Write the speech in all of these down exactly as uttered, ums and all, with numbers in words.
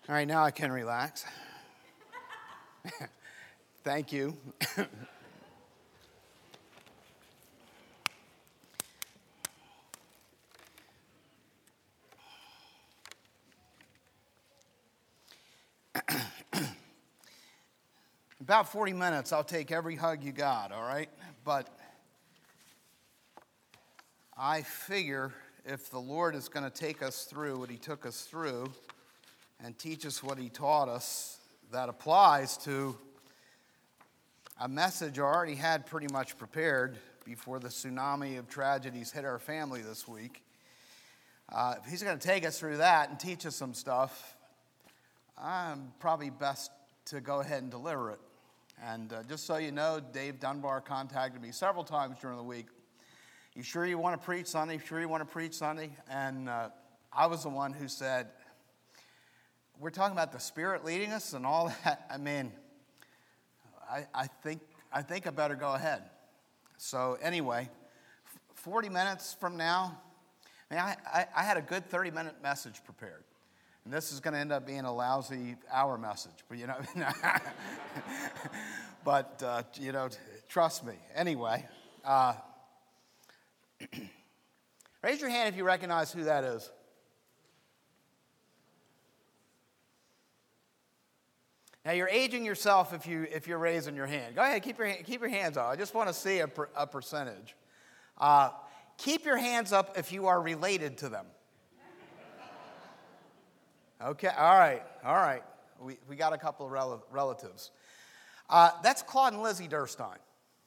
All right, now I can relax. Thank you. About forty minutes, I'll take every hug you got, all right? But I figure if the Lord is going to take us through what he took us through and teach us what he taught us, that applies to a message I already had pretty much prepared before the tsunami of tragedies hit our family this week. Uh, if he's going to take us through that and teach us some stuff, I'm probably best to go ahead and deliver it. And uh, just so you know, Dave Dunbar contacted me several times during the week. You sure you want to preach Sunday? You sure you want to preach Sunday? And uh, I was the one who said, we're talking about the Spirit leading us and all that. I mean, I, I think I think I better go ahead. So anyway, forty minutes from now, I mean, I, I, I had a good thirty-minute message prepared. And this is going to end up being a lousy hour message. But, you know, but, uh, you know, trust me. Anyway, uh, raise your hand if you recognize who that is. Now, you're aging yourself if, you, if you're raising your hand. Go ahead, keep your, keep your hands up. I just want to see a, per, a percentage. Uh, keep your hands up if you are related to them. Okay, all right, all right. We, we got a couple of rel- relatives. Uh, that's Claude and Lizzie Durstein.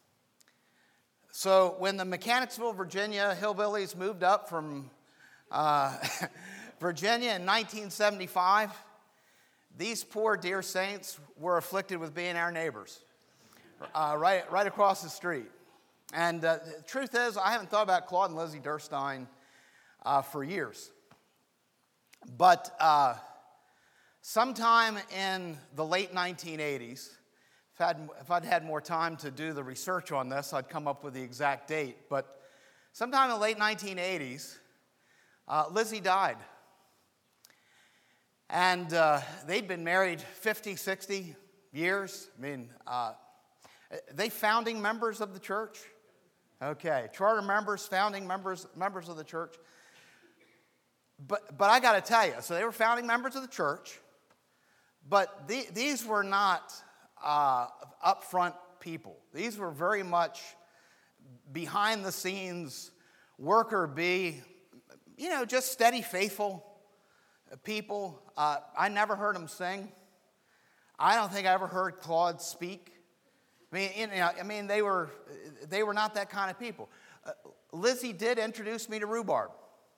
So when the Mechanicsville, Virginia hillbillies moved up from uh, Virginia in nineteen seventy-five, these poor dear saints were afflicted with being our neighbors, uh, right, right across the street. And uh, the truth is, I haven't thought about Claude and Lizzie Durstein uh, for years. But uh, sometime in the late nineteen eighties, if I'd, if I'd had more time to do the research on this, I'd come up with the exact date. But sometime in the late nineteen eighties, uh, Lizzie died. And uh, they'd been married fifty, sixty years. I mean, uh, they founding members of the church. Okay, charter members, founding members, members of the church. But but I got to tell you, so they were founding members of the church, but the, these were not uh, upfront people. These were very much behind the scenes, worker bee, you know, just steady, faithful people. Uh, I never heard them sing. I don't think I ever heard Claude speak. I mean, you know, I mean, they were they were not that kind of people. Uh, Lizzie did introduce me to rhubarb.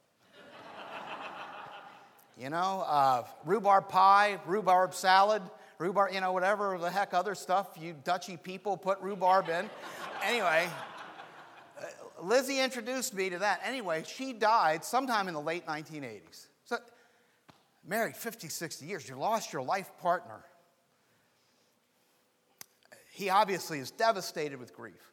You know, uh, rhubarb pie, rhubarb salad, rhubarb, you know, whatever the heck other stuff you Dutchy people put rhubarb in. Anyway, uh, Lizzie introduced me to that. Anyway, she died sometime in the late nineteen eighties. So, married fifty, sixty years, you lost your life partner. He obviously is devastated with grief.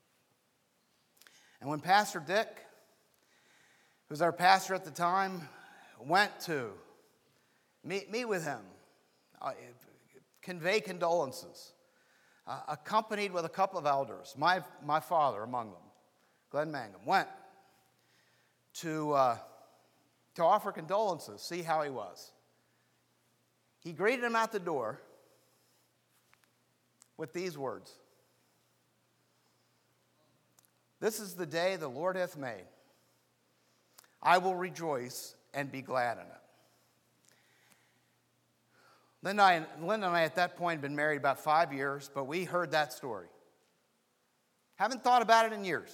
And when Pastor Dick, who was our pastor at the time, went to meet, meet with him, uh, convey condolences, uh, accompanied with a couple of elders, my, my father among them, Glenn Mangum, went to, uh, to offer condolences, see how he was. He greeted him at the door with these words: "This is the day the Lord hath made. I will rejoice and be glad in it." Linda and, I, Linda and I at that point had been married about five years, but we heard that story. Haven't thought about it in years.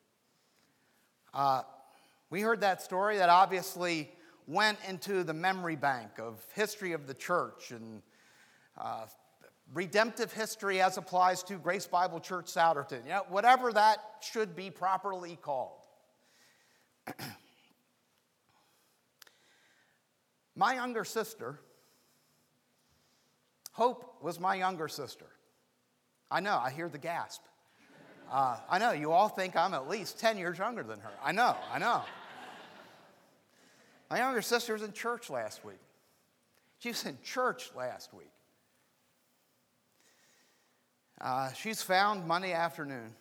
Uh, we heard that story that obviously went into the memory bank of history of the church and uh, redemptive history as applies to Grace Bible Church Souderton. You know, whatever that should be properly called. My younger sister, Hope, was my younger sister. I know, I hear the gasp. Uh, I know, you all think I'm at least ten years younger than her. I know, I know. My younger sister was in church last week. She was in church last week. Uh, she's found Monday afternoon.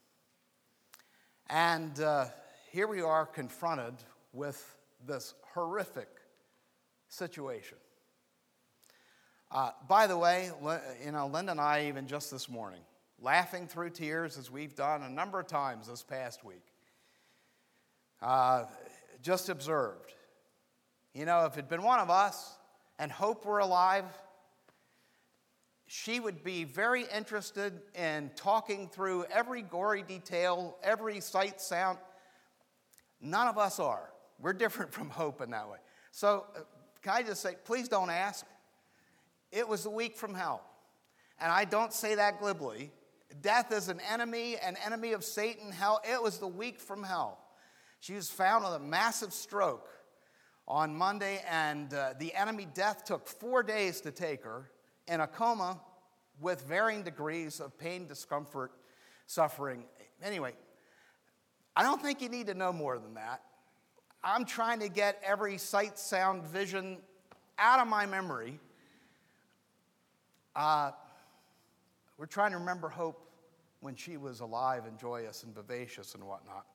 And uh, here we are confronted with this horrific situation. Uh, by the way, you know, Linda and I, even just this morning, laughing through tears as we've done a number of times this past week, uh, just observed. You know, if it had been one of us and Hope were alive, she would be very interested in talking through every gory detail, every sight, sound. None of us are. We're different from Hope in that way. So uh, can I just say, please don't ask. It was a week from hell. And I don't say that glibly. Death is an enemy, an enemy of Satan, hell. It was the week from hell. She was found with a massive stroke on Monday, and uh, the enemy death took four days to take her in a coma with varying degrees of pain, discomfort, suffering. Anyway, I don't think you need to know more than that. I'm trying to get every sight, sound, vision out of my memory. Uh, we're trying to remember Hope when she was alive and joyous and vivacious and whatnot.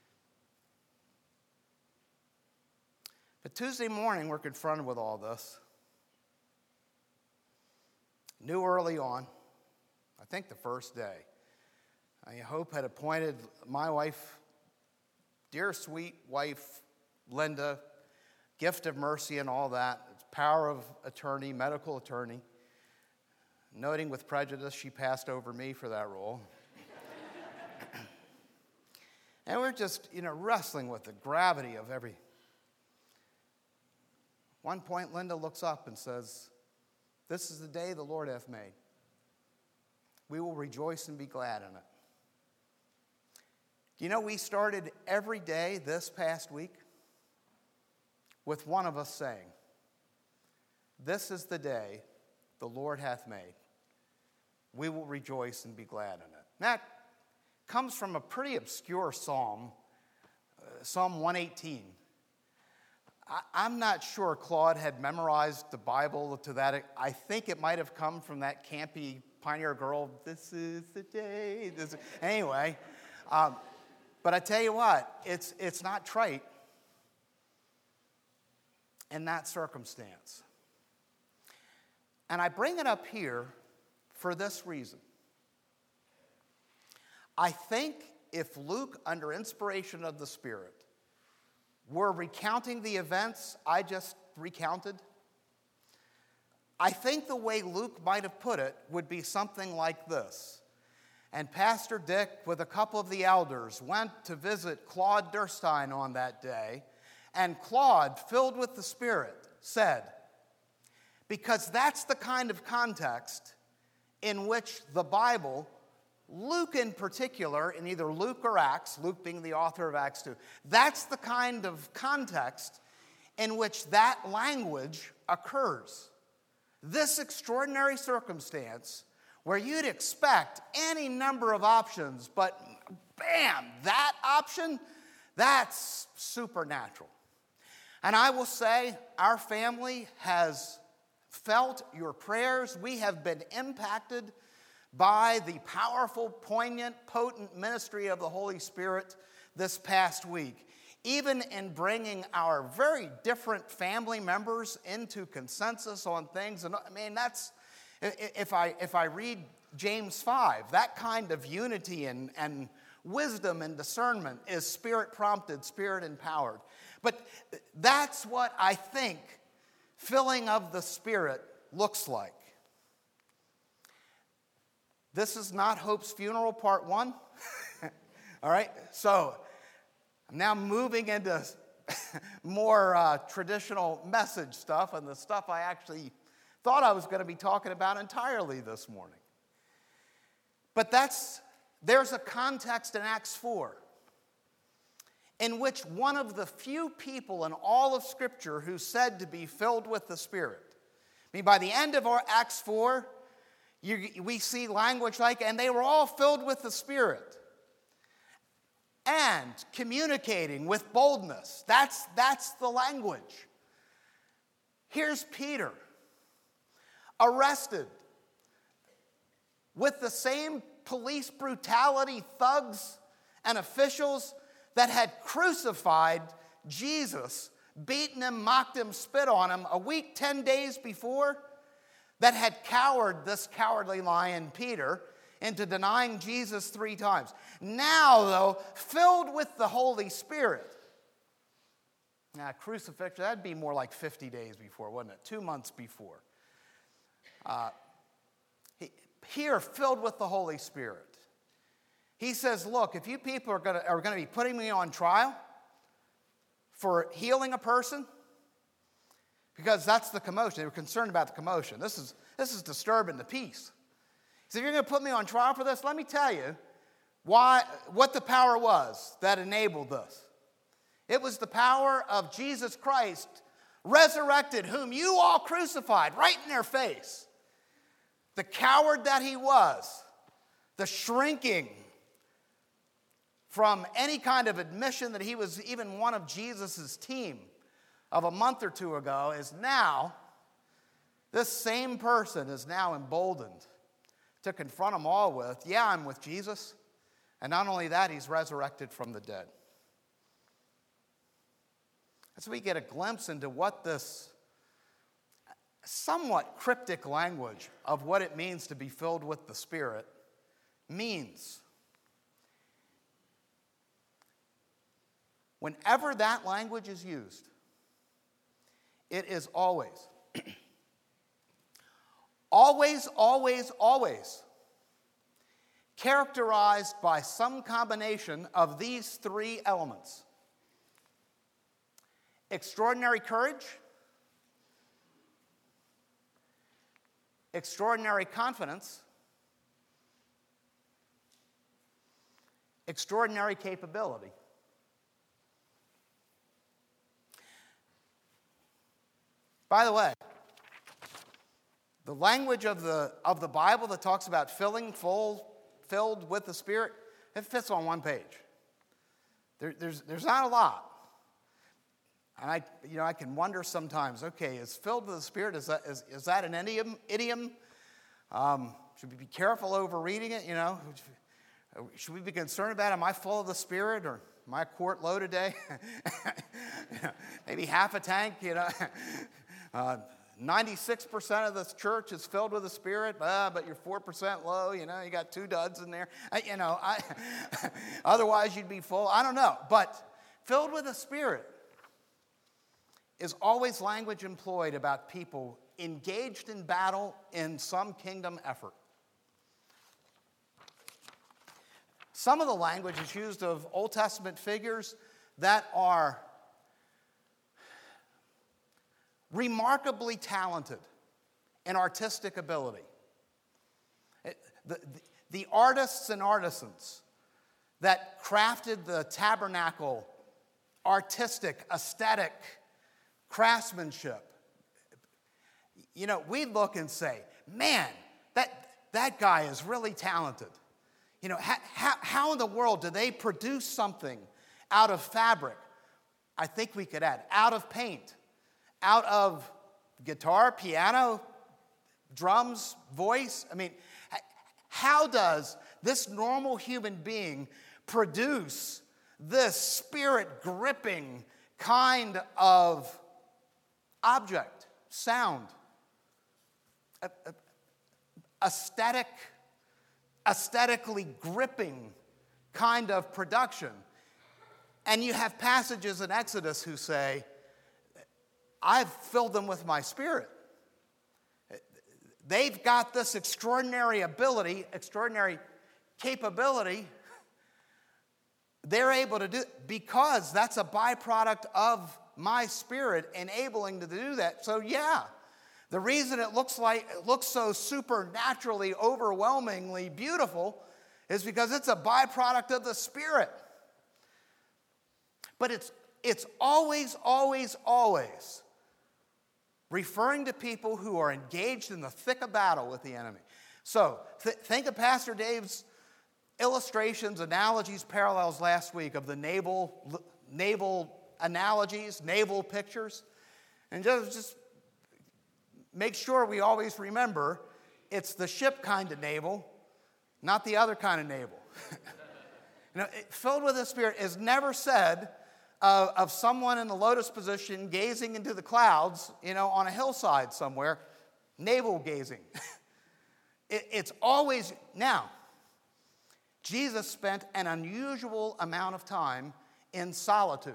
But Tuesday morning, we're confronted with all this. Knew early on, I think the first day, I Hope had appointed my wife, dear sweet wife, Linda, gift of mercy and all that, power of attorney, medical attorney. Noting with prejudice, she passed over me for that role. And we're just, you know, wrestling with the gravity of every. One point, Linda looks up and says, "This is the day the Lord hath made. We will rejoice and be glad in it." You know, we started every day this past week with one of us saying, "This is the day the Lord hath made. We will rejoice and be glad in it." That comes from a pretty obscure psalm, uh, Psalm one eighteen. I, I'm not sure Claude had memorized the Bible to that. I think it might have come from that campy Pioneer Girl, "This is the day." This is... Anyway, um, but I tell you what, it's, it's not trite in that circumstance. And I bring it up here for this reason. I think if Luke, under inspiration of the Spirit, were recounting the events I just recounted, I think the way Luke might have put it would be something like this. And Pastor Dick, with a couple of the elders, went to visit Claude Durstein on that day, and Claude, filled with the Spirit, said, because that's the kind of context in which the Bible, Luke in particular, in either Luke or Acts, Luke being the author of Acts two, that's the kind of context in which that language occurs. This extraordinary circumstance where you'd expect any number of options, but bam, that option, that's supernatural. And I will say, our family has felt your prayers. We have been impacted by the powerful, poignant, potent ministry of the Holy Spirit this past week, even in bringing our very different family members into consensus on things. And I mean, that's, if I if I read James five, that kind of unity and, and wisdom and discernment is Spirit-prompted, Spirit-empowered. But that's what I think filling of the Spirit looks like. This is not Hope's funeral, part one. All right, so I'm now moving into more uh, traditional message stuff and the stuff I actually thought I was going to be talking about entirely this morning. But that's, there's a context in Acts four in which one of the few people in all of Scripture who's said to be filled with the Spirit. I mean, by the end of our Acts four, you, we see language like, and they were all filled with the Spirit and communicating with boldness. That's, that's the language. Here's Peter. arrested with the same police brutality thugs and officials that had crucified Jesus, beaten him, mocked him, spit on him a week, ten days before, that had cowered this cowardly lion Peter into denying Jesus three times. Now, though, filled with the Holy Spirit. Now, crucifixion, that'd be more like fifty days before, wouldn't it? Two months before. Uh, he, here, filled with the Holy Spirit. He says, look, if you people are going to are going to be putting me on trial for healing a person, because that's the commotion. They were concerned about the commotion. This is, this is disturbing the peace. He said, if you're going to put me on trial for this, let me tell you why, what the power was that enabled this. It was the power of Jesus Christ, resurrected, whom you all crucified, right in their face. The coward that he was, the shrinking from any kind of admission that he was even one of Jesus' team of a month or two ago, is now, this same person is now emboldened to confront them all with, yeah, I'm with Jesus. And not only that, he's resurrected from the dead. And so we get a glimpse into what this somewhat cryptic language of what it means to be filled with the Spirit means. Whenever that language is used, it is always, always, always, always characterized by some combination of these three elements: extraordinary courage, extraordinary confidence, extraordinary capability. By the way, the language of the, of the Bible that talks about filling, full, filled with the Spirit, it fits on one page. There, there's, there's not a lot. And I, you know, I can wonder sometimes, okay, is filled with the Spirit, is that, is, is that an idiom? idiom? Um, should we be careful over reading it, you know? Should we be concerned about, am I full of the Spirit, or am I a quart low today? You know, maybe half a tank, you know? Uh, ninety-six percent of this church is filled with the Spirit, uh, but you're four percent low, you know, you got two duds in there. Uh, you know, I, otherwise you'd be full. I don't know. But filled with the Spirit is always language employed about people engaged in battle in some kingdom effort. Some of the language is used of Old Testament figures that are remarkably talented in artistic ability. It, the, the, the artists and artisans that crafted the tabernacle, artistic, aesthetic craftsmanship. You know, we look and say, man, that, that guy is really talented. You know, how, how, how in the world do they produce something out of fabric? I think we could add, out of paint, out of guitar, piano, drums, voice. I mean, how does this normal human being produce this spirit-gripping kind of object, sound, aesthetic, aesthetically gripping kind of production? And you have passages in Exodus who say, I've filled them with my Spirit. They've got this extraordinary ability, extraordinary capability. They're able to do it because that's a byproduct of my Spirit enabling to do that. So yeah, the reason it looks like it looks so supernaturally, overwhelmingly beautiful is because it's a byproduct of the Spirit. But it's it's always, always, always referring to people who are engaged in the thick of battle with the enemy. So th- think of Pastor Dave's illustrations, analogies, parallels last week of the naval, naval analogies, naval pictures. And just, just make sure we always remember it's the ship kind of navel, not the other kind of navel. You know, filled with the Spirit is never said of, of someone in the lotus position gazing into the clouds, you know, on a hillside somewhere, navel gazing. it, it's always, now, Jesus spent an unusual amount of time in solitude.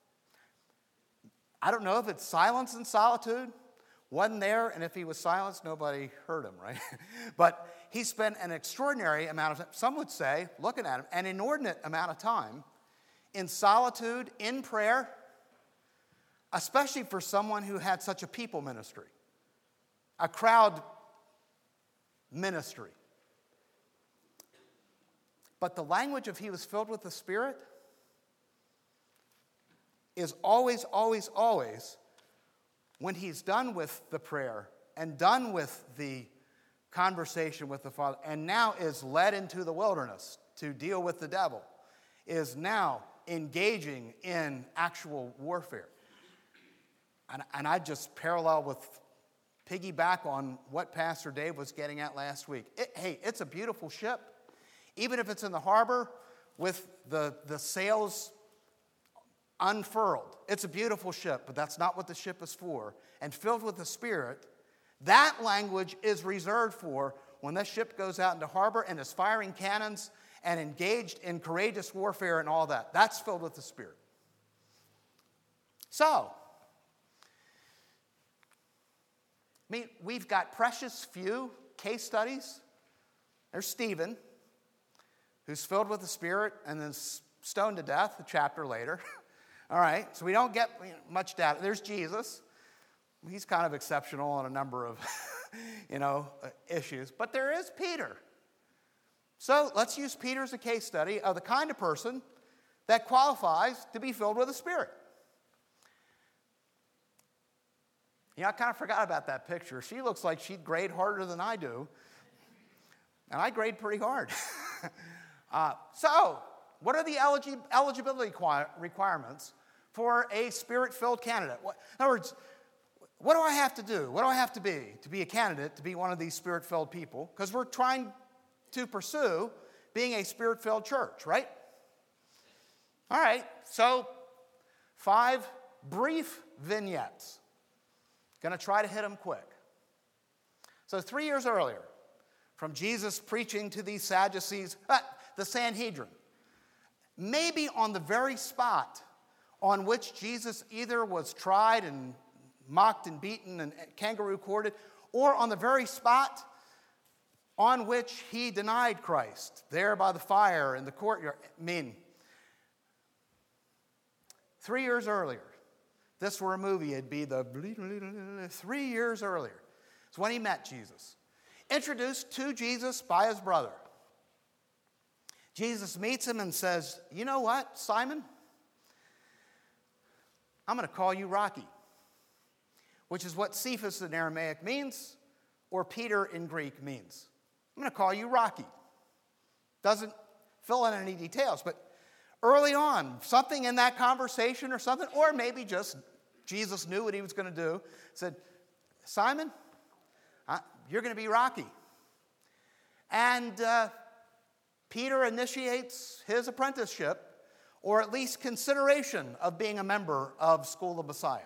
I don't know if it's silence and solitude. Wasn't there, and if he was silenced, nobody heard him, right? But he spent an extraordinary amount of time, some would say, looking at him, an inordinate amount of time in solitude, in prayer, especially for someone who had such a people ministry, a crowd ministry. But the language of he was filled with the Spirit is always, always, always when he's done with the prayer and done with the conversation with the Father, and now is led into the wilderness to deal with the devil, is now engaging in actual warfare. And, and I just parallel with, piggyback on what Pastor Dave was getting at last week. It, hey, it's a beautiful ship. Even if it's in the harbor with the, the sails unfurled. It's a beautiful ship, but that's not what the ship is for. And filled with the Spirit, that language is reserved for when this ship goes out into harbor and is firing cannons and engaged in courageous warfare and all that. That's filled with the Spirit. So, I mean, we've got precious few case studies. There's Stephen, who's filled with the Spirit and then stoned to death a chapter later. All right, so we don't get much data. There's Jesus. He's kind of exceptional on a number of, you know, issues. But there is Peter. So let's use Peter as a case study of the kind of person that qualifies to be filled with the Spirit. You know, I kind of forgot about that picture. She looks like she'd grade harder than I do. And I grade pretty hard. uh, so, what are the eligi- eligibility requirements for a Spirit-filled candidate? What, in other words, what do I have to do? What do I have to be to be a candidate, to be one of these Spirit-filled people? Because we're trying to pursue being a Spirit-filled church, right? All right, so five brief vignettes. Going to try to hit them quick. So three years earlier, from Jesus preaching to these Sadducees, uh, the Sanhedrin, maybe on the very spot on which Jesus either was tried and mocked and beaten and kangaroo courted, or on the very spot on which he denied Christ, there by the fire in the courtyard. I mean, three years earlier, this were a movie, it'd be the three years earlier. It's when he met Jesus. Introduced to Jesus by his brother. Jesus meets him and says, you know what, Simon? I'm going to call you Rocky, which is what Cephas in Aramaic means, or Peter in Greek means. I'm going to call you Rocky. Doesn't fill in any details, but early on, something in that conversation or something, or maybe just Jesus knew what he was going to do, said, Simon, I, you're going to be Rocky. And uh, Peter initiates his apprenticeship, or at least consideration of being a member of School of Messiah.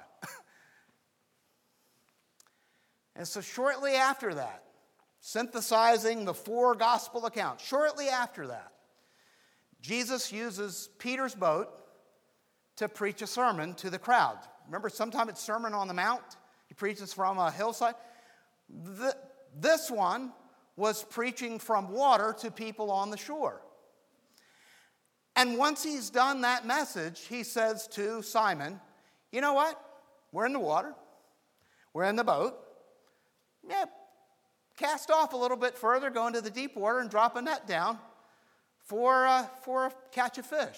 And so shortly after that, synthesizing the four gospel accounts, shortly after that, Jesus uses Peter's boat to preach a sermon to the crowd. Remember, sometimes it's Sermon on the Mount. He preaches from a hillside. The, this one was preaching from water to people on the shore. And once he's done that message, he says to Simon, you know what? We're in the water. We're in the boat. Yeah, cast off a little bit further, go into the deep water and drop a net down for, uh, for a catch of fish.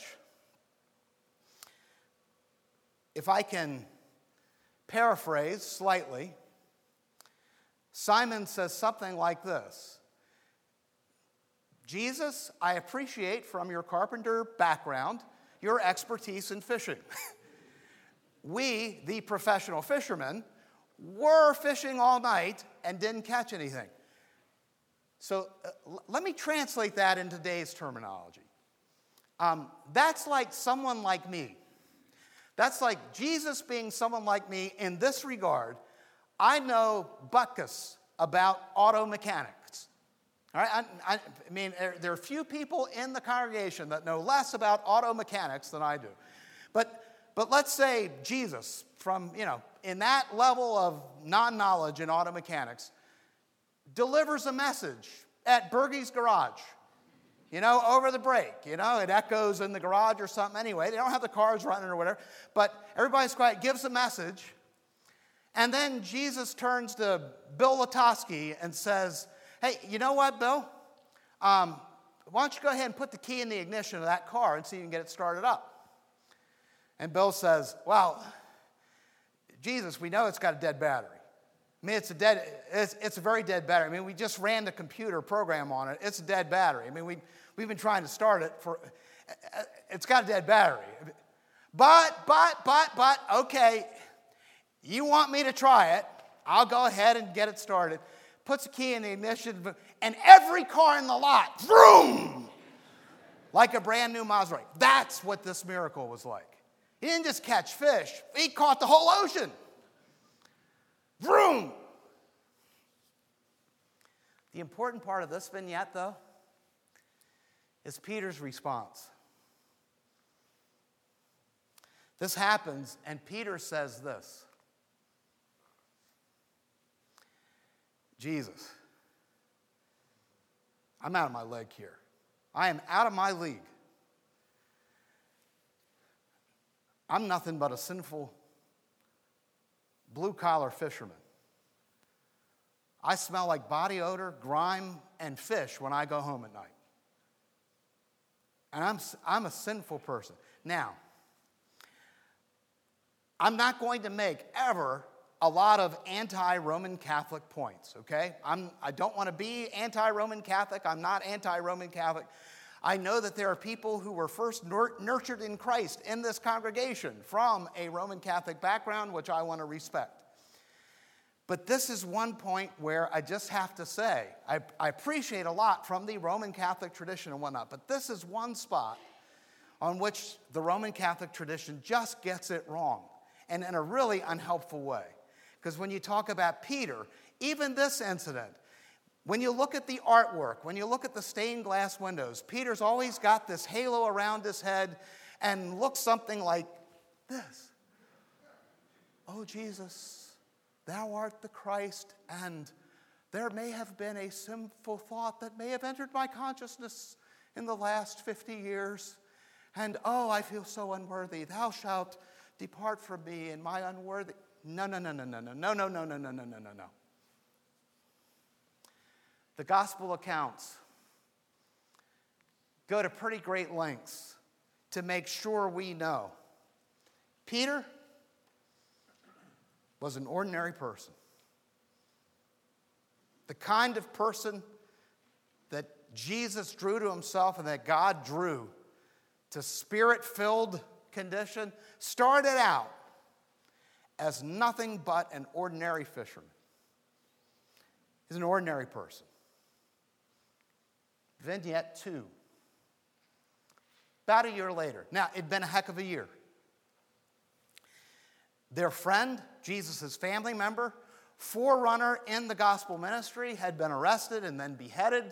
If I can paraphrase slightly, Simon says something like this. Jesus, I appreciate from your carpenter background your expertise in fishing. We, the professional fishermen, were fishing all night and didn't catch anything. So uh, l- let me translate that in today's terminology. Um, that's like someone like me. That's like Jesus being someone like me in this regard. I know butkus about auto mechanics. All right? I, I, I mean, there, there are few people in the congregation that know less about auto mechanics than I do. But, but let's say Jesus, from, you know, in that level of non-knowledge in auto mechanics, delivers a message at Bergey's garage. You know, over the break, you know, it echoes in the garage or something anyway. They don't have the cars running or whatever, but everybody's quiet, gives a message, and then Jesus turns to Bill Latosky and says, hey, you know what, Bill? Um, why don't you go ahead and put the key in the ignition of that car and see if you can get it started up? And Bill says, well, Jesus, we know it's got a dead battery. I mean, it's a dead, it's, it's a very dead battery. I mean, we just ran the computer program on it. It's a dead battery. I mean, we, we've been trying to start it for, it's got a dead battery. But, but, but, but, okay, you want me to try it, I'll go ahead and get it started. Puts the key in the ignition, and every car in the lot, vroom, like a brand new Maserati. That's what this miracle was like. He didn't just catch fish, he caught the whole ocean. Vroom! The important part of this vignette, though, is Peter's response. This happens, and Peter says this. Jesus, I'm out of my league here. I am out of my league. I'm nothing but a sinful blue-collar fisherman. I smell like body odor, grime, and fish when I go home at night. And I'm, I'm a sinful person. Now, I'm not going to make ever a lot of anti-Roman Catholic points, okay? I'm, I don't want to be anti-Roman Catholic. I'm not anti-Roman Catholic. I know that there are people who were first nur- nurtured in Christ in this congregation from a Roman Catholic background, which I want to respect. But this is one point where I just have to say, I, I appreciate a lot from the Roman Catholic tradition and whatnot, but this is one spot on which the Roman Catholic tradition just gets it wrong, and in a really unhelpful way. Because when you talk about Peter, even this incident, when you look at the artwork, when you look at the stained glass windows, Peter's always got this halo around his head and looks something like this. Oh, Jesus, thou art the Christ, and there may have been a sinful thought that may have entered my consciousness in the last fifty years. And oh, I feel so unworthy. Thou shalt depart from me in my unworthy. No, no, no, no, no, no, no, no, no, no, no, no, no, no. The gospel accounts go to pretty great lengths to make sure we know Peter was an ordinary person. The kind of person that Jesus drew to himself and that God drew to spirit-filled condition started out as nothing but an ordinary fisherman. He's an ordinary person. Vignette two. About a year later. Now, it'd been a heck of a year. Their friend, Jesus' family member, forerunner in the gospel ministry, had been arrested and then beheaded.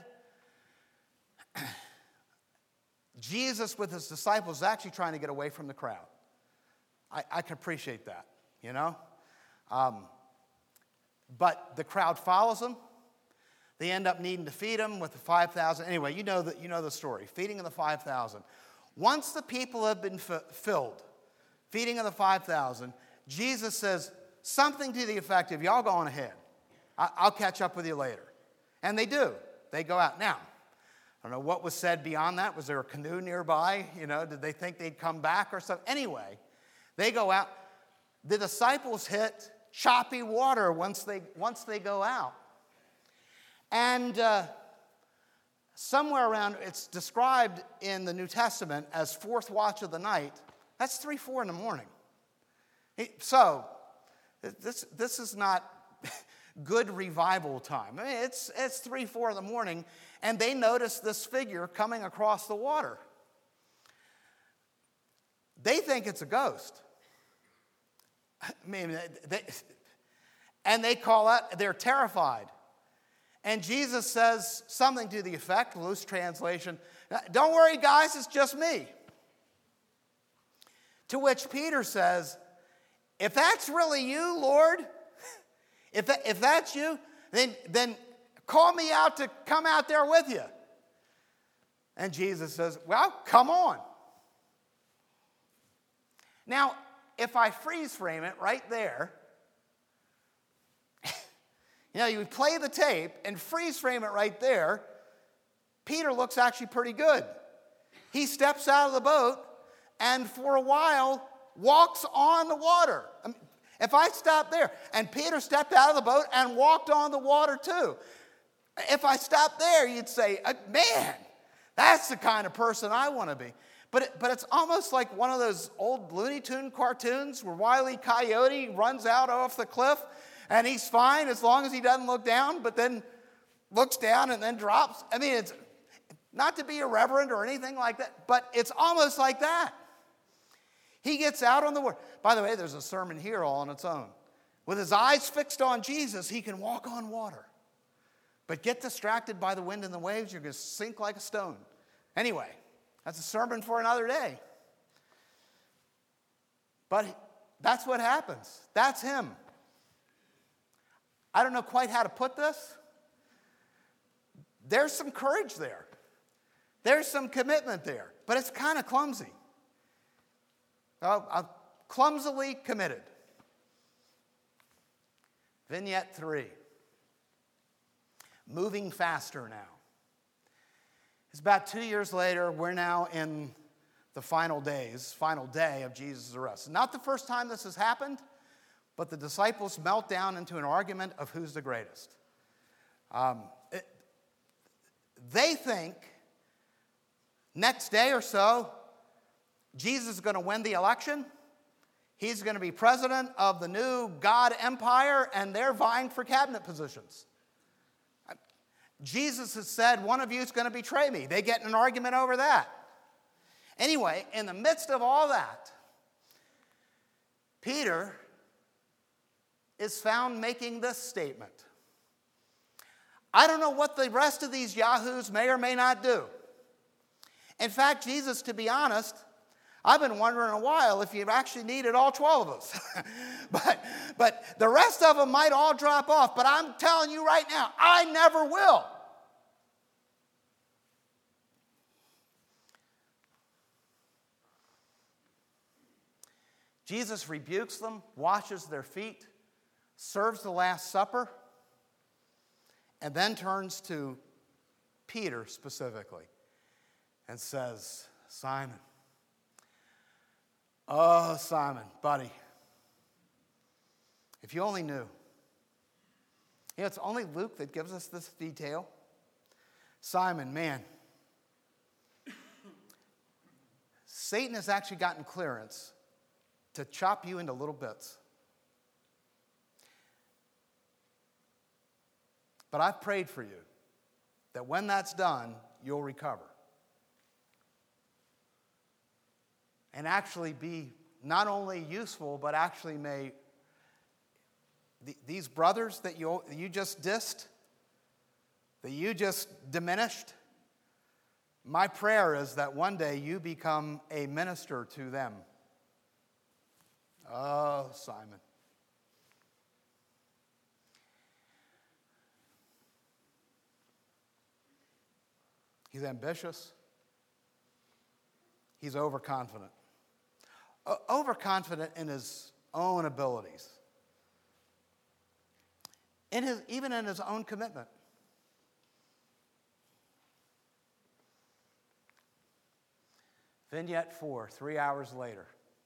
Jesus, with his disciples, is actually trying to get away from the crowd. I, I can appreciate that, you know? Um, but the crowd follows him. They end up needing to feed him with the five thousand. Anyway, you know the, you know the story. Feeding of the five thousand. Once the people have been f- filled, feeding of the five thousand, Jesus says something to the effect of, y'all go on ahead. I- I'll catch up with you later. And they do. They go out. Now, I don't know what was said beyond that. Was there a canoe nearby? You know, did they think they'd come back or something? Anyway, they go out. The disciples hit choppy water once they, once they go out. And uh, somewhere around, it's described in the New Testament as fourth watch of the night. That's three, four in the morning. So, This, this is not good revival time. I mean, it's, it's three, four in the morning, and they notice this figure coming across the water. They think it's a ghost. I mean, they, and they call out, they're terrified. And Jesus says something to the effect, loose translation, "Don't worry, guys, it's just me." To which Peter says, "If that's really you, Lord, if, that, if that's you, then, then call me out to come out there with you." And Jesus says, "Well, come on." Now, if I freeze frame it right there, you know, you play the tape and freeze frame it right there, Peter looks actually pretty good. He steps out of the boat and for a while walks on the water. I mean, if I stop there, and Peter stepped out of the boat and walked on the water too. If I stopped there, you'd say, man, that's the kind of person I want to be. But, it, but it's almost like one of those old Looney Tune cartoons where Wile E. Coyote runs out off the cliff and he's fine as long as he doesn't look down, but then looks down and then drops. I mean, it's not to be irreverent or anything like that, but it's almost like that. He gets out on the water. By the way, there's a sermon here all on its own. With his eyes fixed on Jesus, he can walk on water. But get distracted by the wind and the waves, you're going to sink like a stone. Anyway, that's a sermon for another day. But that's what happens. That's him. I don't know quite how to put this. There's some courage there. There's some commitment there. But it's kind of clumsy. Uh, uh, clumsily committed. Vignette three. Moving faster now. It's about two years later. We're now in the final days, final day of Jesus' arrest. Not the first time this has happened, but the disciples melt down into an argument of who's the greatest. Um, it, they think next day or so, Jesus is going to win the election. He's going to be president of the new God empire, and they're vying for cabinet positions. Jesus has said, one of you is going to betray me. They get in an argument over that. Anyway, in the midst of all that, Peter is found making this statement. I don't know what the rest of these yahoos may or may not do. In fact, Jesus, to be honest, I've been wondering a while if you actually needed all twelve of us. but, but the rest of them might all drop off. But I'm telling you right now, I never will. Jesus rebukes them, washes their feet, serves the Last Supper, and then turns to Peter specifically and says, Simon, oh, Simon, buddy, if you only knew. You know, it's only Luke that gives us this detail. Simon, man, Satan has actually gotten clearance to chop you into little bits. But I've prayed for you that when that's done, you'll recover. And actually be not only useful, but actually may, th- these brothers that you, you just dissed, that you just diminished, my prayer is that one day you become a minister to them. Oh, Simon. He's ambitious. He's overconfident. O- overconfident in his own abilities. In his, even in his own commitment. Vignette four, three hours later.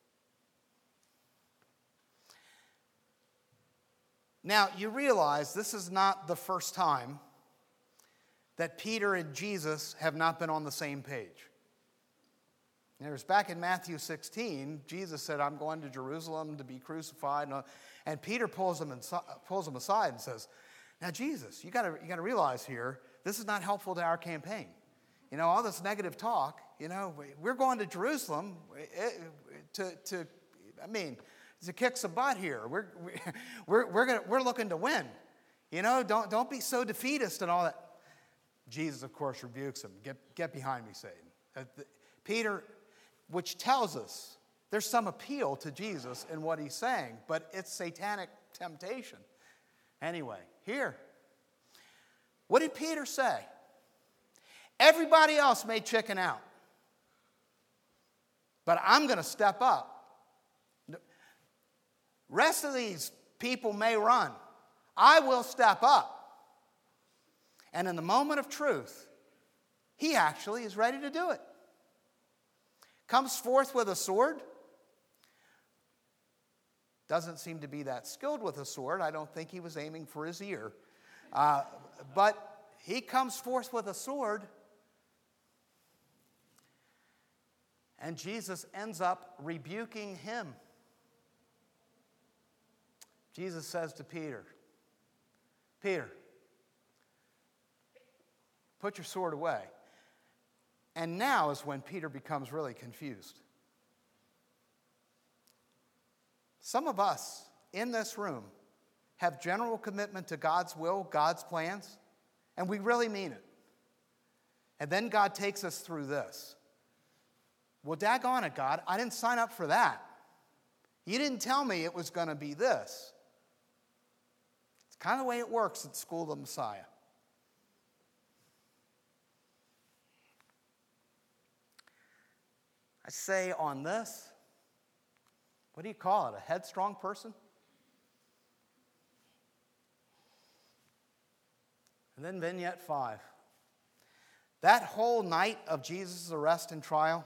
Now, you realize this is not the first time that Peter and Jesus have not been on the same page. There's back in Matthew sixteen, Jesus said, I'm going to Jerusalem to be crucified. And Peter pulls him, inside, pulls him aside and says, now, Jesus, you got you got to realize here, this is not helpful to our campaign. You know, all this negative talk, you know, we're going to Jerusalem to, to I mean, to kick some butt here. We're, we're, we're, gonna, we're looking to win. You know, don't, don't be so defeatist and all that. Jesus, of course, rebukes him. Get, get behind me, Satan. Uh, the, Peter, which tells us there's some appeal to Jesus in what he's saying, but it's satanic temptation. Anyway, here. What did Peter say? Everybody else may chicken out. But I'm going to step up. Rest of these people may run. I will step up. And in the moment of truth, he actually is ready to do it. Comes forth with a sword. Doesn't seem to be that skilled with a sword. I don't think he was aiming for his ear. Uh, but he comes forth with a sword. And Jesus ends up rebuking him. Jesus says to Peter, Peter, put your sword away. And now is when Peter becomes really confused. Some of us in this room have general commitment to God's will, God's plans, and we really mean it. And then God takes us through this. Well, daggone it, God, I didn't sign up for that. You didn't tell me it was going to be this. It's kind of the way it works at School of the Messiah. I say on this, what do you call it, a headstrong person? And then vignette five. That whole night of Jesus' arrest and trial,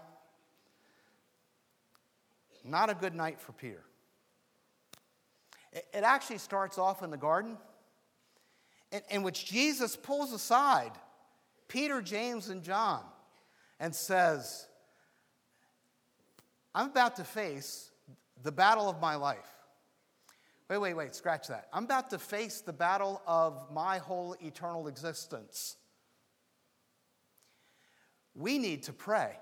not a good night for Peter. It actually starts off in the garden, in which Jesus pulls aside Peter, James, and John and says, I'm about to face the battle of my life. Wait, wait, wait, scratch that. I'm about to face the battle of my whole eternal existence. We need to pray.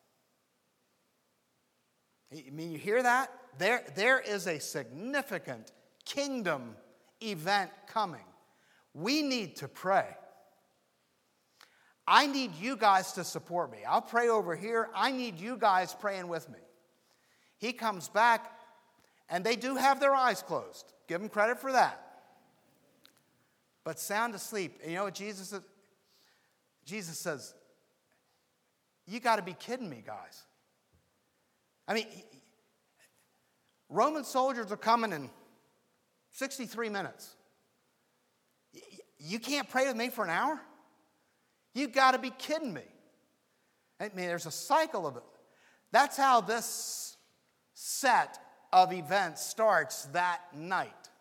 I mean, you hear that? There, there is a significant kingdom event coming. We need to pray. I need you guys to support me. I'll pray over here. I need you guys praying with me. He comes back, and they do have their eyes closed. Give them credit for that. But sound asleep. And you know what Jesus says? Jesus says, you got to be kidding me, guys. I mean, Roman soldiers are coming in sixty-three minutes. You can't pray with me for an hour? You got to be kidding me. I mean, there's a cycle of it. That's how this set of events starts that night.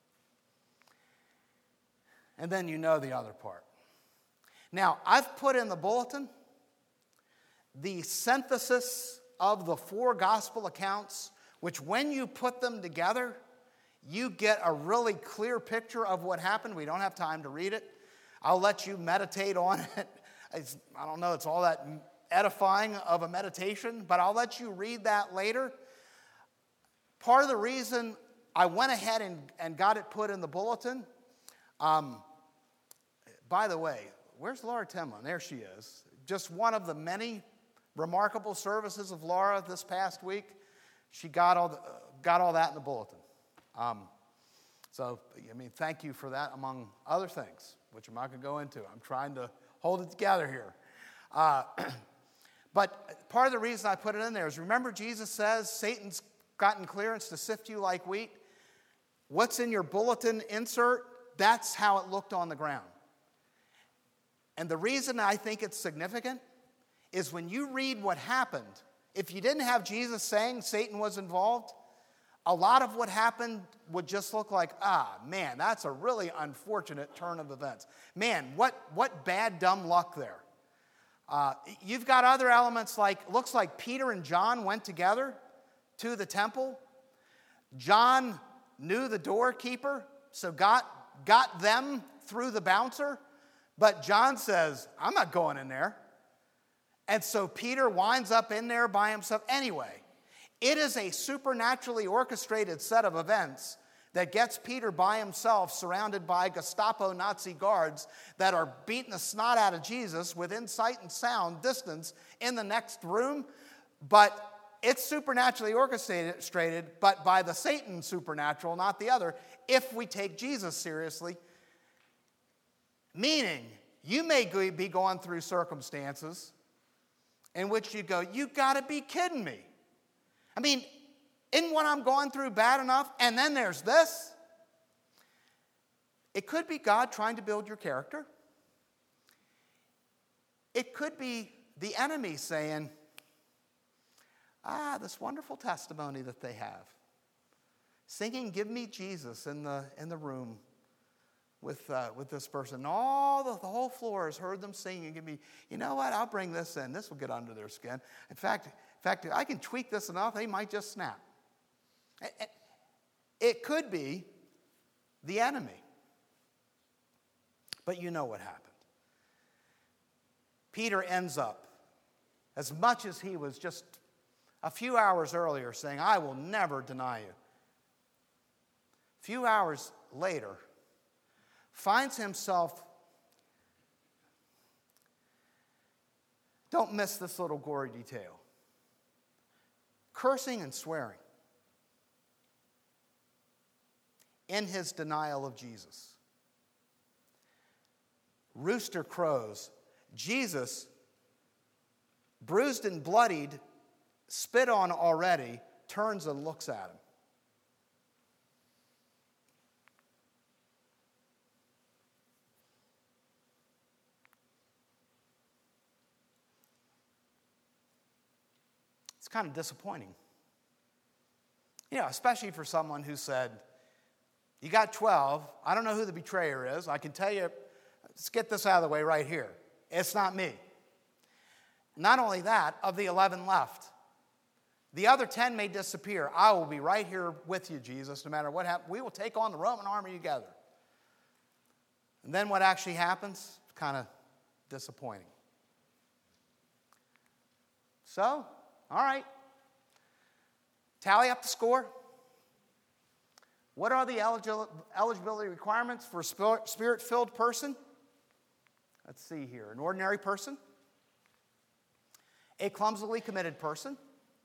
And then you know the other part. Now, I've put in the bulletin the synthesis of the four gospel accounts, which when you put them together, you get a really clear picture of what happened. We don't have time to read it. I'll let you meditate on it. It's, I don't know, it's all that edifying of a meditation, but I'll let you read that later. Part of the reason I went ahead and, and got it put in the bulletin, um, by the way, where's Laura Timlin? There she is. Just one of the many remarkable services of Laura this past week. She got all, the, uh, got all that in the bulletin. Um, so, I mean, thank you for that, among other things, which I'm not going to go into. I'm trying to hold it together here. Uh, but part of the reason I put it in there is, remember Jesus says Satan's gotten clearance to sift you like wheat? What's in your bulletin insert? That's how it looked on the ground. And the reason I think it's significant is when you read what happened, if you didn't have Jesus saying Satan was involved, a lot of what happened would just look like, ah, man, that's a really unfortunate turn of events. Man, what, what bad, dumb luck there. Uh, you've got other elements like, looks like Peter and John went together to the temple. John knew the doorkeeper, so got, got them through the bouncer. But John says, I'm not going in there. And so Peter winds up in there by himself. Anyway, it is a supernaturally orchestrated set of events that gets Peter by himself, surrounded by Gestapo Nazi guards that are beating the snot out of Jesus within sight and sound distance in the next room. But it's supernaturally orchestrated, but by the Satan supernatural, not the other, if we take Jesus seriously. Meaning, you may be going through circumstances in which you go, you got to be kidding me. I mean, isn't what I'm going through bad enough? And then there's this. It could be God trying to build your character. It could be the enemy saying, ah, this wonderful testimony that they have. Singing, give me Jesus in the, in the room with, uh, with this person. All the, the whole floor has heard them singing. Give me, you know what, I'll bring this in. This will get under their skin. In fact, in fact, I can tweak this enough, they might just snap. It could be the enemy. But you know what happened. Peter ends up, as much as he was just a few hours earlier saying, I will never deny you. A few hours later, finds himself, don't miss this little gory detail, cursing and swearing in his denial of Jesus. Rooster crows. Jesus, bruised and bloodied, spit on already, turns and looks at him. It's kind of disappointing. You know, especially for someone who said, you got twelve. I don't know who the betrayer is. I can tell you, let's get this out of the way right here. It's not me. Not only that, of the eleven left, the other ten may disappear. I will be right here with you, Jesus, no matter what happens. We will take on the Roman army together. And then what actually happens? Kind of disappointing. So, all right. Tally up the score. What are the eligibility requirements for a spirit-filled person? Let's see here. An ordinary person, a clumsily committed person,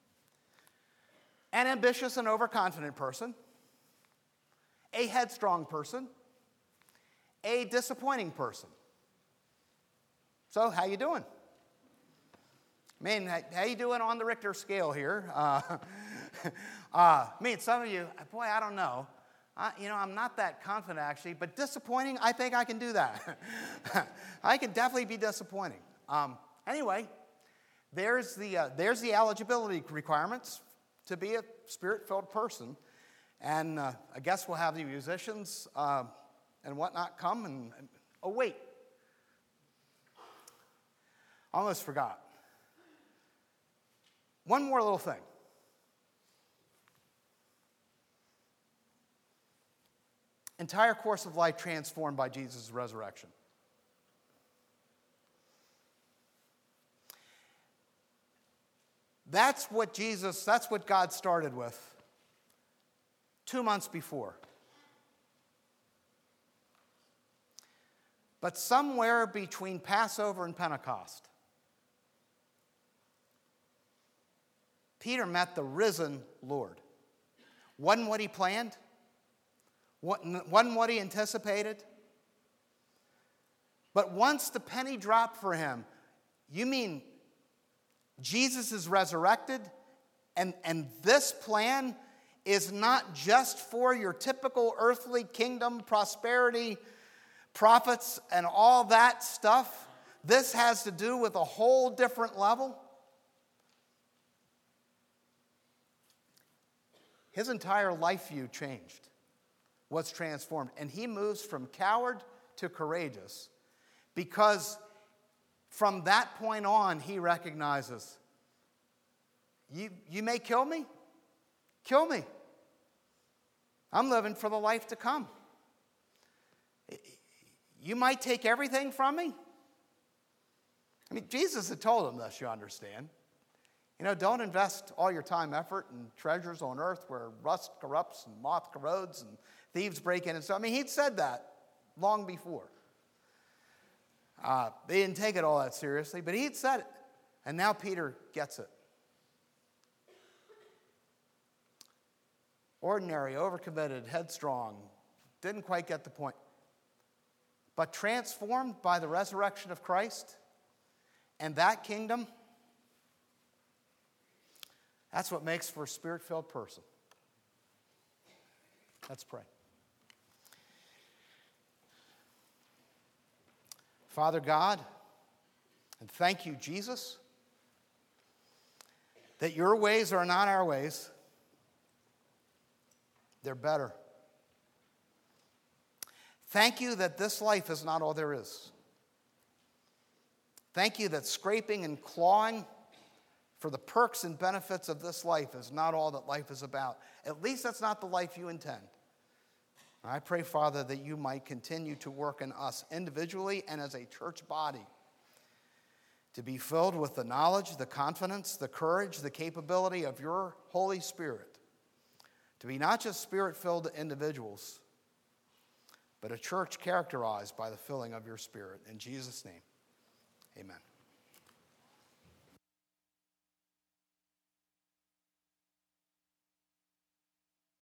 an ambitious and overconfident person, a headstrong person, a disappointing person. So, how you doing? I mean, how you doing on the Richter scale here? Uh, uh, I mean, some of you, boy, I don't know. I, you know, I'm not that confident, actually, but disappointing, I think I can do that. I can definitely be disappointing. Um, anyway, there's the, uh, there's the eligibility requirements to be a spirit-filled person. And uh, I guess we'll have the musicians uh, and whatnot come and, and, oh, wait. Almost forgot. One more little thing. Entire course of life transformed by Jesus' resurrection. That's what Jesus, that's what God started with two months before. But somewhere between Passover and Pentecost, Peter met the risen Lord. Wasn't what he planned. Wasn't what he anticipated. But once the penny dropped for him, you mean Jesus is resurrected, and, and this plan is not just for your typical earthly kingdom prosperity, prophets, and all that stuff. This has to do with a whole different level. His entire life view changed, was transformed. And he moves from coward to courageous because From that point on, he recognizes, you, you may kill me. Kill me. I'm living for the life to come. You might take everything from me. I mean, Jesus had told him this, you understand. You know, don't invest all your time, effort, and treasures on earth where rust corrupts and moth corrodes and thieves break in and so. I mean, he'd said that long before. Uh, they didn't take it all that seriously, but he'd said it. And now Peter gets it. Ordinary, overcommitted, headstrong, didn't quite get the point. But transformed by the resurrection of Christ and that kingdom, that's what makes for a spirit-filled person. Let's pray. Father God, and thank you, Jesus, that your ways are not our ways. They're better. Thank you that this life is not all there is. Thank you that scraping and clawing for the perks and benefits of this life is not all that life is about. At least that's not the life you intend. I pray, Father, that you might continue to work in us individually and as a church body to be filled with the knowledge, the confidence, the courage, the capability of your Holy Spirit, to be not just spirit-filled individuals, but a church characterized by the filling of your Spirit. In Jesus' name, amen.